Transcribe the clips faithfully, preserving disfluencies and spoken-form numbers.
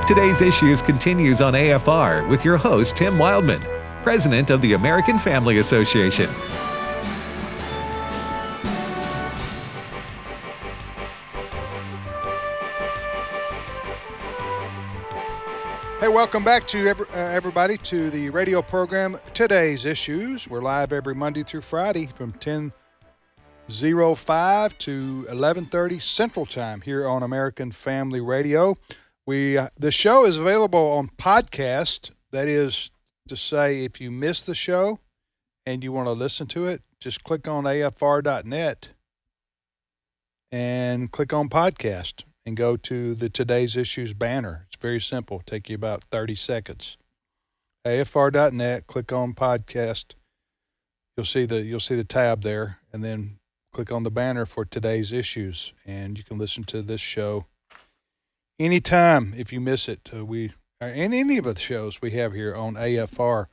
Today's Issues continues on A F R with your host, Tim Wildman, President of the American Family Association. Hey, welcome back to every, uh, everybody to the radio program Today's Issues. We're live every Monday through Friday from ten oh five to eleven thirty Central Time here on American Family Radio. We uh, the show is available on podcast. That is to say, if you miss the show and you want to listen to it, just click on A F R dot net and click on podcast and go to the Today's Issues banner. It's very simple. It'll take you about thirty seconds. A F R dot net, click on podcast. You'll see the you'll see the tab there, and then click on the banner for Today's Issues, and you can listen to this show anytime if you miss it. Uh, we and any of the shows we have here on A F R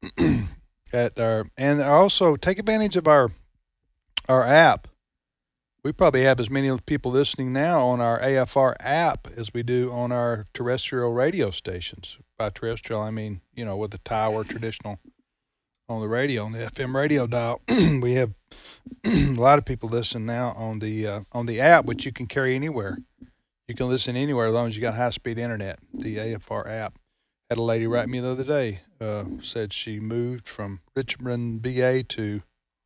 at our, and also take advantage of our our app. We probably have as many people listening now on our A F R app as we do on our terrestrial radio stations. By terrestrial, I mean, you know, with the tower, traditional on the radio, on the F M radio dial. We have a lot of people listen now on the uh, on the app, which you can carry anywhere. You can listen anywhere as long as you got high-speed internet. The A F R app. Had a lady write me the other day, uh, said she moved from Richmond, B A to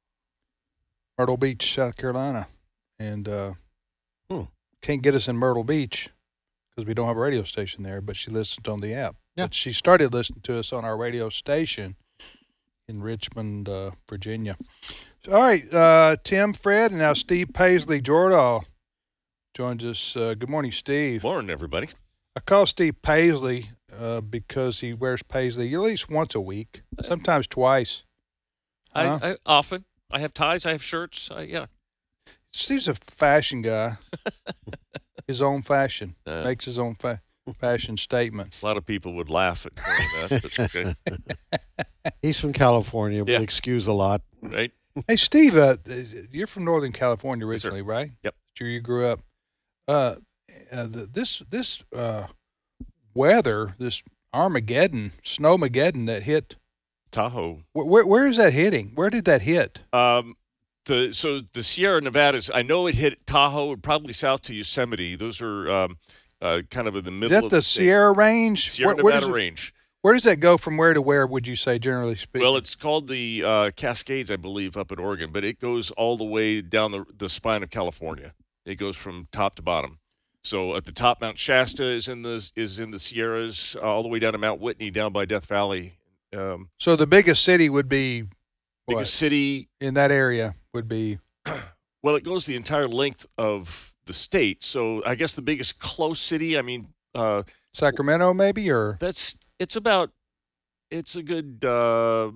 Myrtle Beach, South Carolina, and uh, hmm. can't get us in Myrtle Beach because we don't have a radio station there, but she listened on the app. Yeah. But she started listening to us on our radio station in Richmond, uh, Virginia. So, all right, uh, Tim, Fred, and now Steve Paisley Jordahl joins us. Uh, good morning, Steve. Morning, everybody. I call Steve Paisley uh, because he wears Paisley at least once a week, sometimes twice. I, huh? I often. I have ties. I have shirts. I, yeah. Steve's a fashion guy. His own fashion. Uh, Makes his own fa- fashion statement. A lot of people would laugh at that, but okay. He's from California. We'll Yeah. excuse a lot. Right? Hey, Steve, uh, you're from Northern California originally, Yes, right? Yep. Sure, you grew up. Uh, uh, the, this this uh, weather, this Armageddon, Snowmageddon that hit Tahoe. Wh- where where is that hitting? Where did that hit? Um, the so the Sierra Nevadas. I know it hit Tahoe and probably south to Yosemite. Those are um, uh, kind of in the Is middle that of the, the Sierra Range? Sierra where, where Nevada does it, range. Where does that go from where to where? Would you say, generally speaking? Well, it's called the uh, Cascades, I believe, up in Oregon, but it goes all the way down the the spine of California. It goes from top to bottom. So at the top, Mount Shasta is in the is in the Sierras, uh, all the way down to Mount Whitney, down by Death Valley. Um, so the biggest city would be what? biggest city in that area would be. Well, it goes the entire length of the state. So I guess the biggest close city. I mean, uh, Sacramento, maybe, or that's it's about it's a good uh,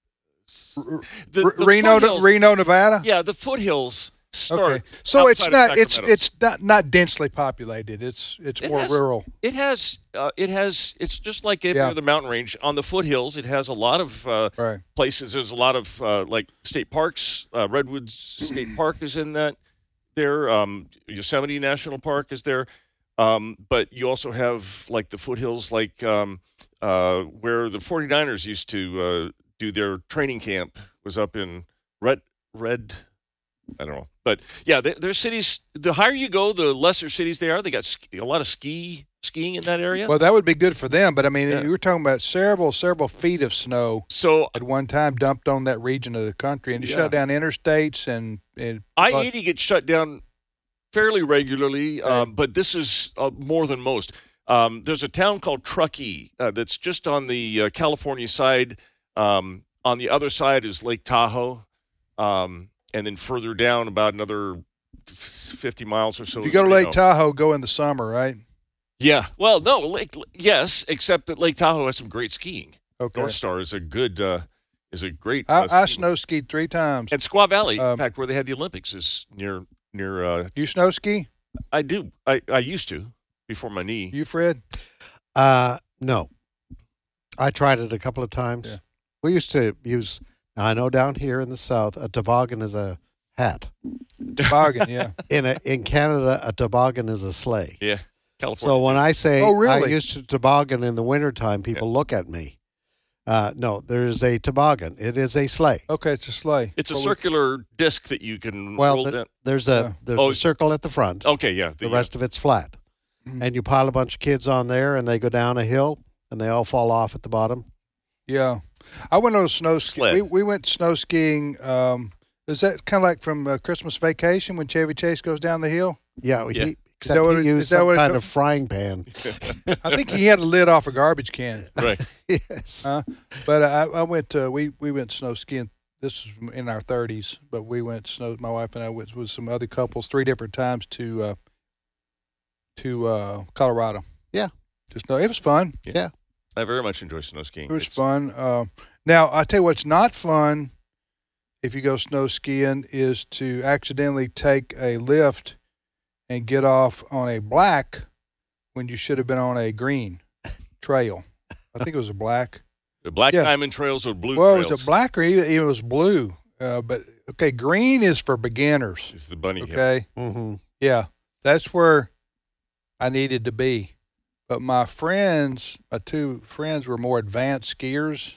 R- the, R- the Reno, foothills- Reno, Nevada. Yeah, the foothills start. Okay, so it's outside of not it's Sacramento. it's not, not densely populated. It's it's It more has- rural. It has, uh, it has, it's just like every Yeah. other mountain range. On the foothills, it has a lot of uh, Right. places. There's a lot of uh, like state parks. Uh, Redwoods State Park is in that there. Um, Yosemite National Park is there. Um, but you also have like the foothills, like um, uh, where the 49ers used to uh, do their training camp was up in Red, Red, I don't know. But yeah, there, there's cities. The higher you go, the lesser cities they are. They got ski, a lot of ski skiing in that area. Well, that would be good for them. But I mean, Yeah. you were talking about several several feet of snow So at one time dumped on that region of the country, and it Yeah. shut down interstates and. and I eighty gets shut down fairly regularly, Right. um, but this is uh, more than most. Um, there's a town called Truckee uh, that's just on the uh, California side. Um, on the other side is Lake Tahoe, um, and then further down about another fifty miles or so. If you is go to Lake Reno. Tahoe, go in the summer, right? Yeah. Well, no, Lake. Yes, except that Lake Tahoe has some great skiing. Okay. North Star is a good, uh, is a great. I, uh, I ski- snow skied three times. And Squaw Valley, Um, in fact, where they had the Olympics, is near near. Uh, You snow ski? I do. I, I used to before my knee. You, Fred? Uh, no. I tried it a couple of times. Yeah. We used to use, now I know down here in the South, a toboggan is a hat. Toboggan, yeah. In a, in Canada, a toboggan is a sleigh. Yeah. California. So when I say Oh, really? I used to toboggan in the wintertime, people look at me. Uh, no, there's a toboggan. It is a sleigh. Okay, it's a sleigh. it's a Well, we- circular disc that you can Well, roll the- down. there's a Yeah. there's Oh, a circle at the front. Okay, yeah. The rest of it's flat. Mhm. And you pile a bunch of kids on there, and they go down a hill, and they all fall off at the bottom. Yeah, I went on a snow ski. Sled. We we went snow skiing. Um, is that kind of like from uh, Christmas Vacation when Chevy Chase goes down the hill? Yeah, Yeah. He, except what he it- used is that some what it kind co- of frying pan. I think he had a lid off a garbage can. Right. Yes. Huh? But I, I went. To, we we went snow skiing. This was in our thirties, but we went snow. My wife and I went with some other couples three different times to uh, to uh, Colorado. Yeah. Just no, it was fun. I very much enjoy snow skiing. It was It's- fun. Uh, now I tell you what's not fun. If you go snow skiing, is to accidentally take a lift and get off on a black when you should have been on a green trail. I think it was a black. The black Yeah. diamond trails or blue Well, it trails was a black or even it was blue. Uh, but okay, green is for beginners. is the bunny hill. Okay, Mm-hmm. yeah, that's where I needed to be. But my friends, my two friends, were more advanced skiers,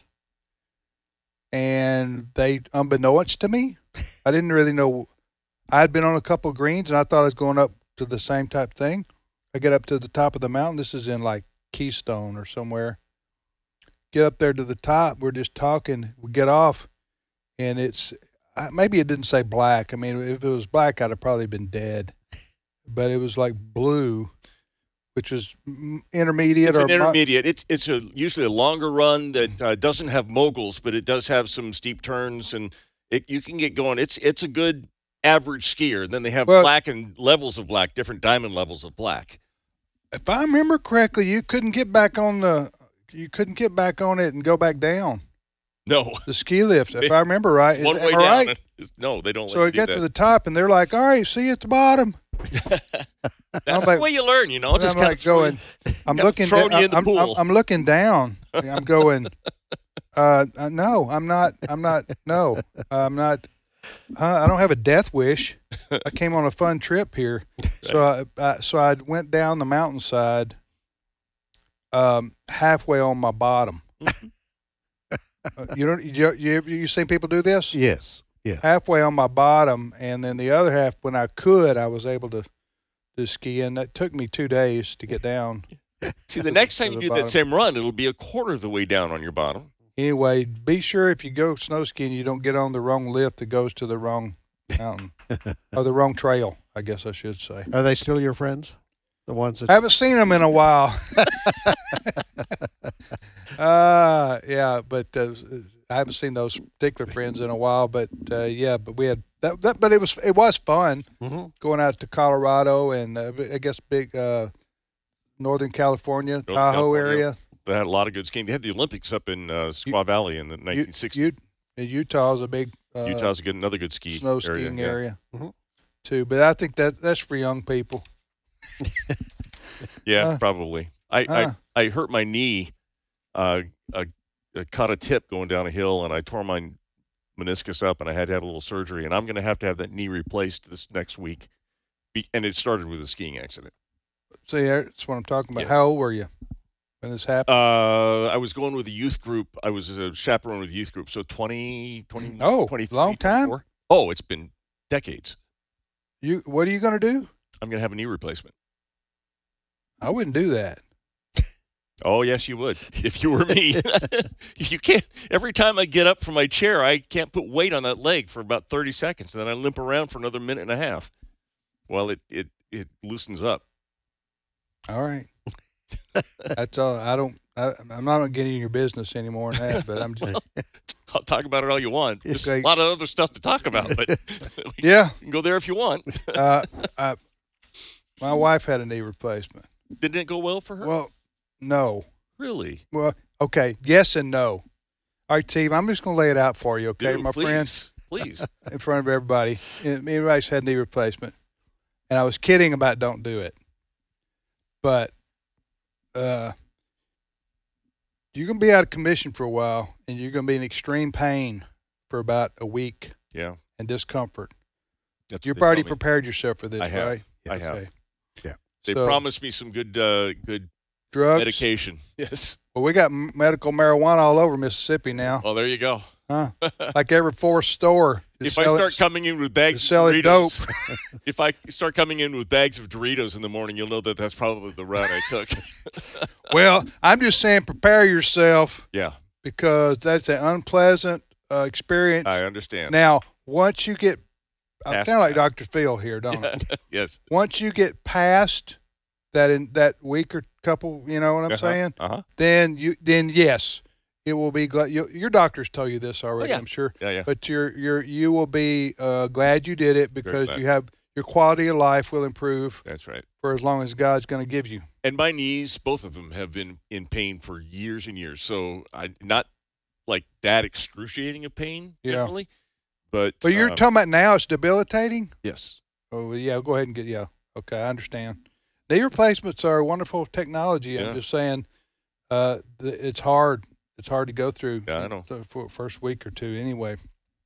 and they, unbeknownst to me, I didn't really know. I had been on a couple of greens, and I thought I was going up to the same type thing. I get up to the top of the mountain. This is in like Keystone or somewhere. Get up there to the top. We're just talking. We get off, and it's uh, maybe it didn't say black. I mean, if it was black, I'd have probably been dead. But it was like blue, which was mm, intermediate It's or an mo- intermediate. It's it's a usually a longer run that uh, doesn't have moguls, but it does have some steep turns, and it, you can get going. It's it's a good average skier. Then they have Well- black and levels of black, different diamond levels of black. If I remember correctly, you couldn't get back on the. You couldn't get back on it and go back down No, the ski lift. If I remember right, one Is- way am I down. right? It's- No, they don't. So let I you do got that. to the top, and they're like, "All right, see you at the bottom." That's like- the way you learn, you know. And Just I'm kinda like throw going. I'm kinda looking. throwing da- you in the I'm, I'm, pool. I'm looking down. I'm going. Uh, uh, no, I'm not. I'm not. No, I'm not. Uh, I don't have a death wish. I came on a fun trip here, so I, I so I went down the mountainside, um, halfway on my bottom. Uh, you know, you you you seen people do this? Yes. Yeah. Halfway on my bottom, and then the other half, when I could, I was able to to ski. And that took me two days to get down. See, the next time to you the do bottom. that same run, it'll be a quarter of the way down on your bottom. Anyway, be sure if you go snow skiing, you don't get on the wrong lift that goes to the wrong mountain or the wrong trail, I guess I should say. Are they still your friends? The ones that I haven't seen them in a while. uh, yeah, but uh, I haven't seen those particular friends in a while. But uh, yeah, but we had that, that. But it was it was fun Mhm. going out to Colorado and uh, I guess big uh, Northern California, Northern Tahoe California. area. They had a lot of good skiing. They had the Olympics up in uh, Squaw Valley in the nineteen sixties. U- U- Utah's a big uh, Utah's a good, another good ski snow area. skiing yeah. area, Mhm. too. But I think that that's for young people. Yeah, Uh, probably. I, uh. I I hurt my knee. Uh, I, I caught a tip going down a hill, and I tore my meniscus up, and I had to have a little surgery. And I'm going to have to have that knee replaced this next week. Be, and it started with a skiing accident. See, that's what I'm talking about. Yeah. How old were you when this happened? Uh, I was going with a youth group. I was a chaperone with a youth group. So twenty, twenty, Oh, twenty-three, long time? twenty-four. Oh, it's been decades. You, what are you going to do? I'm going to have a knee replacement. I wouldn't do that. Oh, yes, you would. If you were me. You can't. Every time I get up from my chair, I can't put weight on that leg for about thirty seconds. And then I limp around for another minute and a half while it, it, it loosens up. All right. That's all. I don't. I, I'm not getting in your business anymore than that. But I'm just. I'll talk about it all you want. There's Okay. a lot of other stuff to talk about, but Yeah. you can go there if you want. Uh, uh, my wife had a knee replacement. Didn't it go well for her? Well, no. Really? Well, okay. Yes and no. All right, Steve. I'm just going to lay it out for you. Okay, Dude, my please, friends. Please. In front of everybody. And me and Rice had knee replacement, and I was kidding about don't do it, but uh, you're gonna be out of commission for a while, and you're gonna be in extreme pain for about a week Yeah. and discomfort. That's You've what they already tell me. prepared yourself for this, I have. right? I have. Okay. Yeah. They So- promised me some good uh, good Drugs. medication. Yes. Well, we got m- medical marijuana all over Mississippi now, Well, there you go. huh? Like every fourth store. is If I selling- start coming in with bags of selling Doritos, if I start coming in with bags of Doritos in the morning, you'll know that that's probably the route I took. Well, I'm just saying, prepare yourself Yeah, because that's an unpleasant uh, experience. I understand. Now, once you get, I'm Past kind of like that. Doctor Phil here, don't I? Yes. Once you get past that in that week or couple, you know what I'm Uh-huh. saying? Uh huh. Then you, then yes, it will be glad. You, your doctors tell you this already, yeah. I'm sure. Yeah, yeah. But you're you're you will be uh, glad you did it because glad. you have your quality of life will improve That's right. for as long as God's going to give you. And my knees, both of them, have been in pain for years and years. So I not like that excruciating of pain Yeah. generally, but But you're uh, talking about now it's debilitating. yes. Oh well, yeah, go ahead and get yeah. Okay, I understand. Knee replacements are wonderful technology. Yeah. I'm just saying, uh, th- it's hard. It's hard to go through. Yeah, I know. The for first week or two, anyway.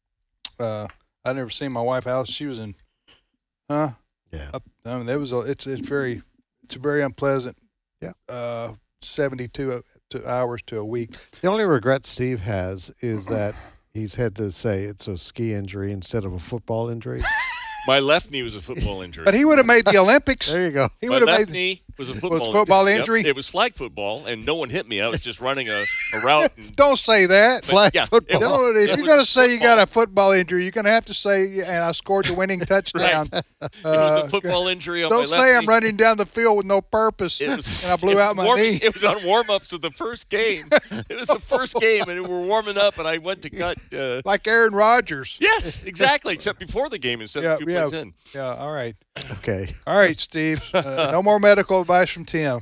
Uh, I never seen my wife Alice. She was in, huh? Yeah. Up, I mean, there was a. It's it's very, it's very unpleasant. Yeah. Uh, seventy-two to hours to a week. The only regret Steve has is that he's had to say it's a ski injury instead of a football injury. My left knee was a football injury. But he would have made the Olympics. There you go. He My would have left made. knee was a football, football Yep. injury? It was flag football, and no one hit me. I was just running a, a route. And, Don't say that. but, Flag yeah, football. it was- Don't, if it you're was going to say you got football. a football injury, you're going to have to say, and I scored the winning touchdown. It was Uh, a football injury on Don't my left say I'm knee. running down the field with no purpose, It was, and I blew it out was my warm- knee. It was on warm-ups of the first game. It was the first game, and we were warming up, and I went to cut. Uh, Like Aaron Rodgers. yes, exactly, except before the game instead Yeah, of two yeah. plays in. Yeah, all right. Okay. All right, Steve. Uh, no more medical advice from Tim.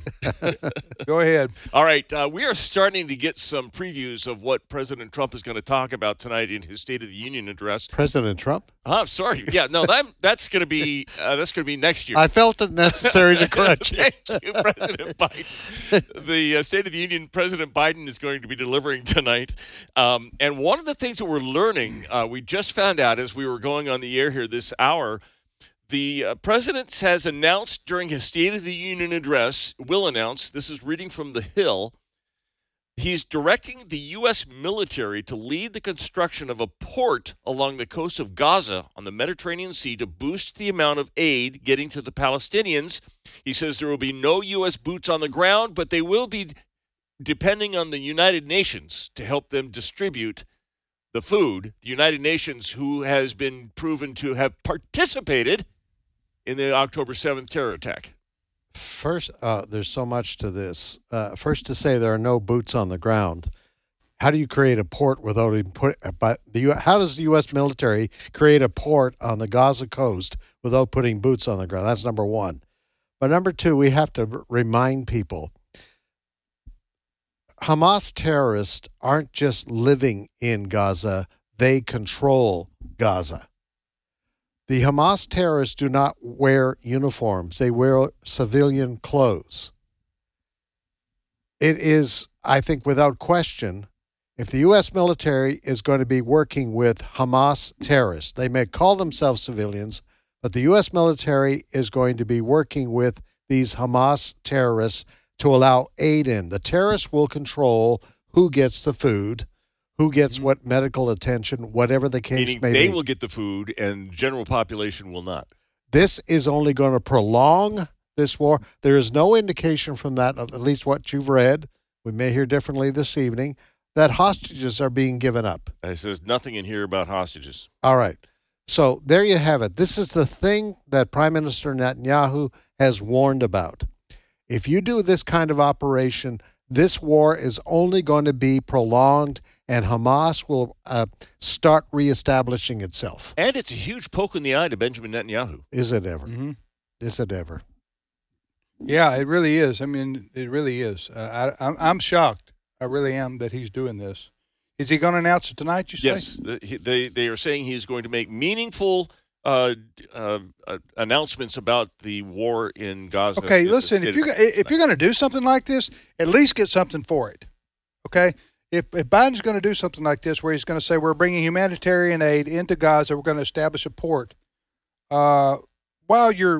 Go ahead. All right, uh, we are starting to get some previews of what President Trump is going to talk about tonight in his State of the Union address. President Trump? Oh, I'm sorry. Yeah, no, that, that's going to be uh, that's going to be next year. I felt it necessary to correct you. Thank you, President Biden. The uh, State of the Union, President Biden is going to be delivering tonight. Um, and one of the things that we're learning, uh, we just found out as we were going on the air here this hour, the uh, President has announced during his State of the Union address, will announce, this is reading from The Hill, he's directing the U S military to lead the construction of a port along the coast of Gaza on the Mediterranean Sea to boost the amount of aid getting to the Palestinians. He says there will be no U S boots on the ground, but they will be depending on the United Nations to help them distribute the food. The United Nations, who has been proven to have participated in the October seventh terror attack. First, uh, there's so much to this. Uh, first, to say there are no boots on the ground. How do you create a port without even put? But the U, how does the U S military create a port on the Gaza coast without putting boots on the ground? That's number one. But number two, we have to r- remind people: Hamas terrorists aren't just living in Gaza; they control Gaza. The Hamas terrorists do not wear uniforms. They wear civilian clothes. It is, I think, without question, if the U S military is going to be working with Hamas terrorists, they may call themselves civilians, but the U S military is going to be working with these Hamas terrorists to allow aid in. The terrorists will control who gets the food, who gets what medical attention, whatever the case Meaning may they be. will get the food and general population will not. This is only going to prolong this war. There is no indication from that, at least what you've read, we may hear differently this evening, that hostages are being given up. It says nothing in here about hostages. All right. So there you have it. This is the thing that Prime Minister Netanyahu has warned about. If you do this kind of operation, this war is only going to be prolonged, and Hamas will uh, start reestablishing itself. And it's a huge poke in the eye to Benjamin Netanyahu. Is it ever? Mm-hmm. Is it ever? Yeah, it really is. I mean, it really is. Uh, I, I'm, I'm shocked. I really am that he's doing this. Is he going to announce it tonight, you say? Yes, the- he- they they are saying he's going to make meaningful uh, uh, uh, announcements about the war in Gaza. Okay, It's- listen, it- if, you, if you're going to do something like this, at least get something for it, okay? If, if Biden's going to do something like this where he's going to say we're bringing humanitarian aid into Gaza, we're going to establish a port, uh, while you're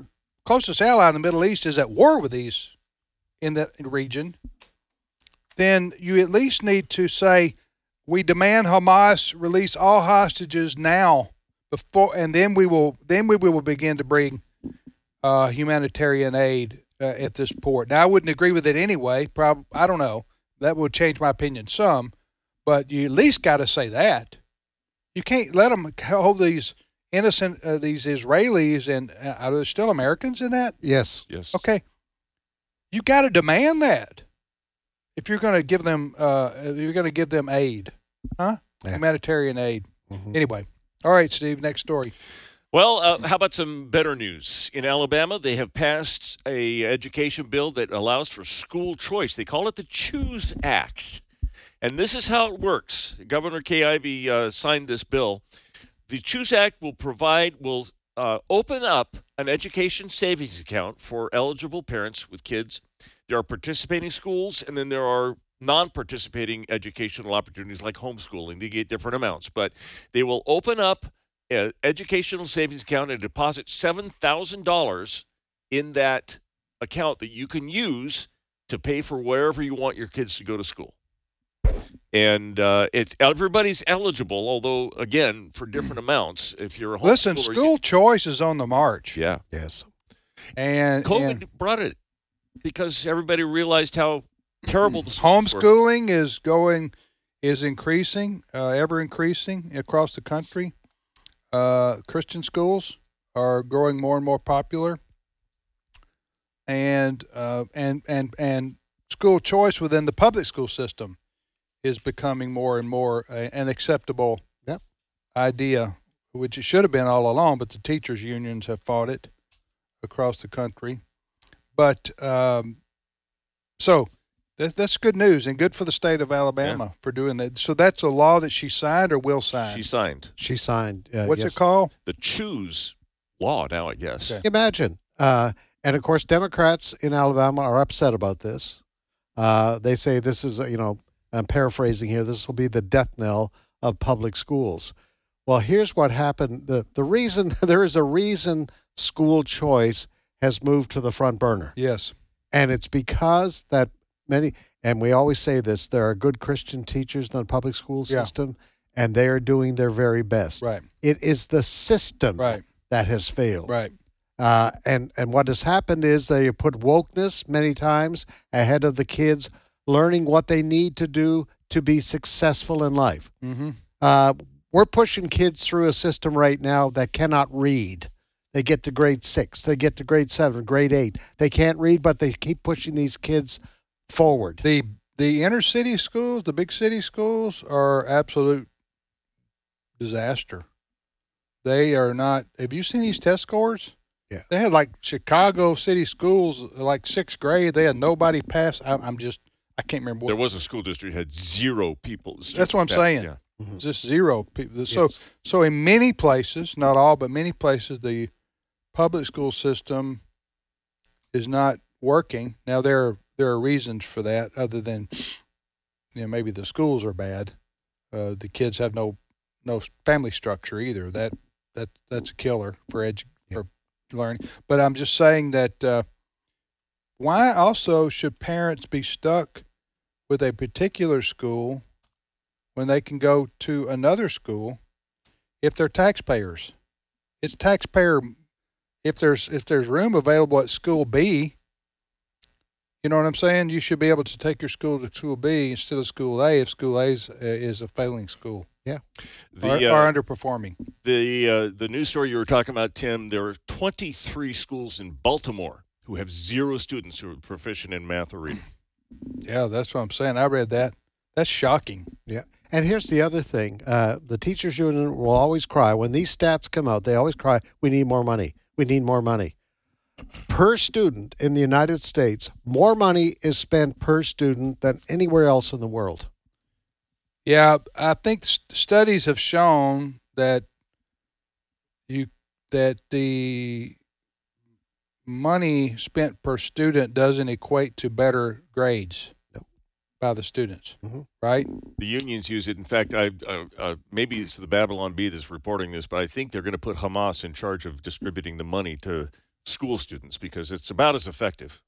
closest ally in the Middle East is at war with these in that region, then you at least need to say, we demand Hamas release all hostages now, before, and then we will then we will begin to bring uh, humanitarian aid uh, at this port. Now, I wouldn't agree with it anyway. Probably, I don't know. That would change my opinion some, but you at least got to say that. You can't let them hold these innocent uh, these Israelis, and uh, are there still Americans in that? Yes. Yes. Okay, you got to demand that if you're going to give them uh, if you're going to give them aid, huh? Yeah. Humanitarian aid. Mm-hmm. Anyway, all right, Steve. Next story. Well, uh, how about some better news? In Alabama, they have passed a education bill that allows for school choice. They call it the Choose Act. And this is how it works. Governor Kay Ivey uh, signed this bill. The Choose Act will provide, will uh, open up an education savings account for eligible parents with kids. There are participating schools, and then there are non-participating educational opportunities like homeschooling. They get different amounts, but they will open up an educational savings account and deposit seven thousand dollars in that account that you can use to pay for wherever you want your kids to go to school. And uh, it's everybody's eligible, although, again, for different amounts. If you're a Listen, homeschooler, school you, choice is on the march. yeah. Yes. And COVID and brought it because everybody realized how terrible the schools were. homeschooling is going, is increasing, uh, ever increasing across the country. Uh, Christian schools are growing more and more popular. And, uh, and, and, and school choice within the public school system is becoming more and more uh, an acceptable Yep. idea, which it should have been all along, but the teachers' unions have fought it across the country. But um, so that, that's good news and good for the state of Alabama for doing that. So that's a law that she signed or will sign. She signed She signed. Uh, What's yes. it called? the Choose law now, I guess. Okay. Imagine. Uh, and of course, Democrats in Alabama are upset about this. Uh, they say this is, uh, you know, I'm paraphrasing here, this will be the death knell of public schools. Well, here's what happened. The, the reason, there is a reason school choice has moved to the front burner. Yes. And it's because that many, and we always say this, there are good Christian teachers in the public school Yeah. system, and they are doing their very best. Right. It is the system Right. that has failed. Right. Uh, and, and what has happened is they put wokeness many times ahead of the kids learning what they need to do to be successful in life. Mm-hmm. Uh, we're pushing kids through a system right now that cannot read. They get to grade six, they get to grade seven, grade eight. They can't read, but they keep pushing these kids forward. The the inner city schools, the big city schools, are absolute disaster. They are not. Have you seen these test scores? Yeah. They had like Chicago city schools, like sixth grade. They had nobody pass. I, I'm just. I can't remember what. There was a school district that had zero people. That's what I'm saying. Yeah. It's just zero people. So, Yes. so in many places, not all, but many places, the public school system is not working. Now, there are, there are reasons for that, other than, you know, maybe the schools are bad. Uh, the kids have no no family structure either. That that that's a killer for edu- Yeah. for learning. But I'm just saying that uh, why also should parents be stuck with a particular school when they can go to another school if they're taxpayers? It's taxpayer. If there's if there's room available at school B, you know what I'm saying? You should be able to take your school to school B instead of school A if school A is, uh, is a failing school The, or, uh, or underperforming. The uh, the news story you were talking about, Tim, there are twenty-three schools in Baltimore who have zero students who are proficient in math or reading. Yeah, that's what I'm saying. I read that. That's shocking. Yeah. And here's the other thing. Uh, the teachers union will always cry. When these stats come out, they always cry, we need more money. We need more money. Per student in the United States, more money is spent per student than anywhere else in the world. Yeah, I think st- studies have shown that you that the money spent per student doesn't equate to better grades No. by the students, Mm-hmm. right? The unions use it. In fact, I uh, uh, maybe it's the Babylon Bee that's reporting this, but I think they're going to put Hamas in charge of distributing the money to school students because it's about as effective.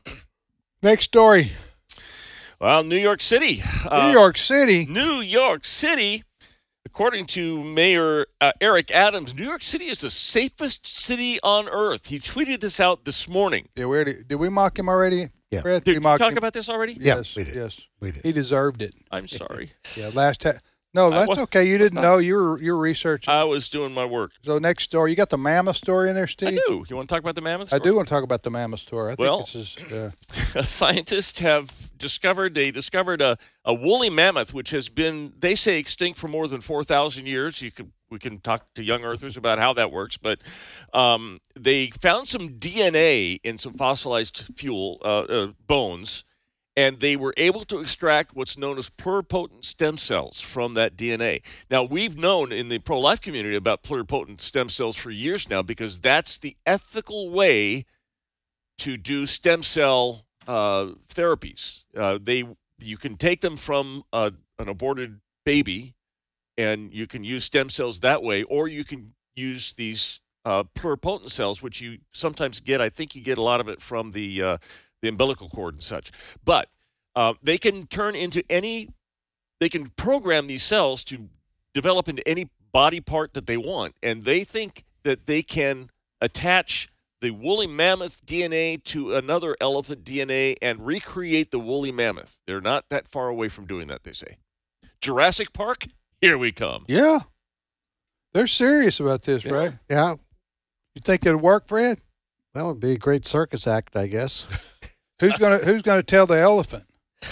Next story. Well, New York City. Uh, New York City. New York City. According to Mayor uh, Eric Adams, New York City is the safest city on earth. He tweeted this out this morning. Yeah, we already, did we mock him already? Yeah. Fred? Did we you mocked talk him? about this already? Yeah, Yes, we did. yes. We did. He deserved it. I'm sorry. Yeah, last time. No, that's was- okay. You didn't not- know. You were you were researching. I was doing my work. so next story, you got the mammoth story in there, Steve? I do. You want to talk about the mammoth? I story? do want to talk about the mammoth story. I Well- think this is. Uh, Scientists have discovered they discovered a, a woolly mammoth which has been, they say, extinct for more than four thousand years. You could we can talk to young earthers about how that works, but um, they found some D N A in some fossilized fuel uh, uh, bones, and they were able to extract what's known as pluripotent stem cells from that D N A. Now, we've known in the pro-life community about pluripotent stem cells for years now because that's the ethical way to do stem cell uh, therapies. Uh, they you can take them from uh, an aborted baby, and you can use stem cells that way, or you can use these uh, pluripotent cells, which you sometimes get. I think you get a lot of it from the uh, the umbilical cord and such. But uh, they can turn into any. They can program these cells to develop into any body part that they want, and they think that they can attach the woolly mammoth D N A to another elephant D N A and recreate the woolly mammoth. They're not that far away from doing that, they say. Jurassic Park, here we come. yeah, they're serious about this, Yeah. right? Yeah. You think it'll work, Fred? That would be a great circus act, I guess. Who's gonna Who's gonna tell the elephant?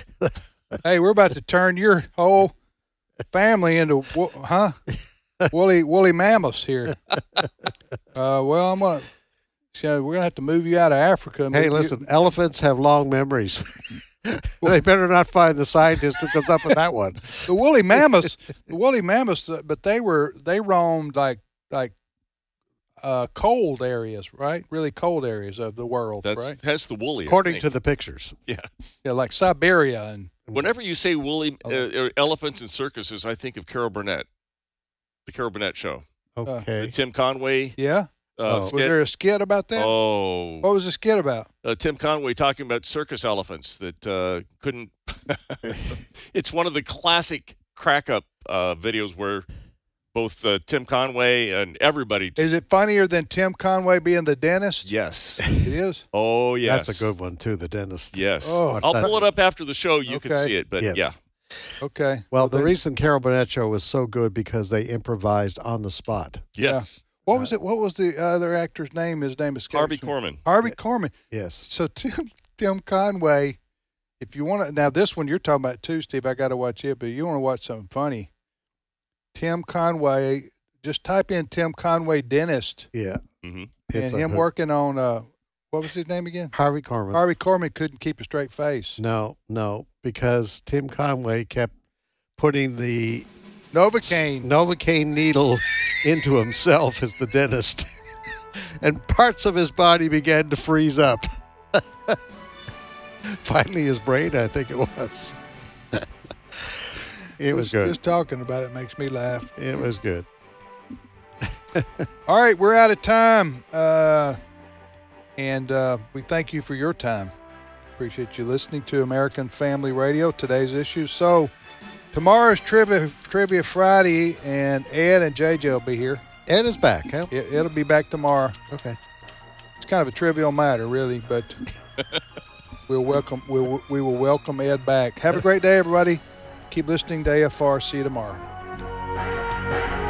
Hey, we're about to turn your whole family into wo- huh? Woolly woolly mammoths here. Uh, well, I'm gonna. So we're gonna have to move you out of Africa. and Hey, move you- listen, elephants have long memories. They better not find the scientist who comes up with that one. the woolly mammoths, the woolly mammoths, uh, but they were they roamed like like uh, cold areas, right? Really cold areas of the world, That's right? hence the woolly. I According think. to the pictures. yeah. Yeah, like Siberia and Whenever you say woolly Oh. uh, or elephants and circuses, I think of Carol Burnett, the Carol Burnett show, the Okay. Tim Conway yeah. uh, Oh. Was skit. there a skit about that? Oh, What was the skit about? uh, Tim Conway talking about circus elephants that uh, couldn't. It's one of the classic crack-up uh, videos where both uh, Tim Conway and everybody. Is it funnier than Tim Conway being the dentist? Yes. It is. Oh, yes. That's a good one, too, the dentist. Yes. Oh, I'll that- pull it up after the show. You can Okay. see it. But Yes. yeah. Okay. Well, the then- reason Carol Burnett show was so good because they improvised on the spot. Yes. What was it? What was the other actor's name? His name escapes Harvey me. Korman. Harvey Korman. Yes. So Tim Tim Conway, if you want to now this one you're talking about too, Steve. I got to watch it, but you want to watch something funny. Tim Conway. Just type in Tim Conway dentist Yeah. hmm It's and a him hoot. working on uh, what was his name again? Harvey Korman. Harvey Korman couldn't keep a straight face. No, no, because Tim Conway kept putting the Novocaine. Novocaine needle into himself as the dentist, and parts of his body began to freeze up. Finally, his brain, I think it was. It was Just- good. Just talking about it makes me laugh. It was good. All right, we're out of time. Uh, and uh, we thank you for your time. Appreciate you listening to American Family Radio, today's issue. So, tomorrow's Trivia Trivia Friday, and Ed and J J will be here. Ed is back, huh? It, it'll be back tomorrow. Okay. It's kind of a trivial matter, really, but we'll welcome we'll, we will welcome Ed back. Have a great day, everybody. Keep listening to A F R. See you tomorrow.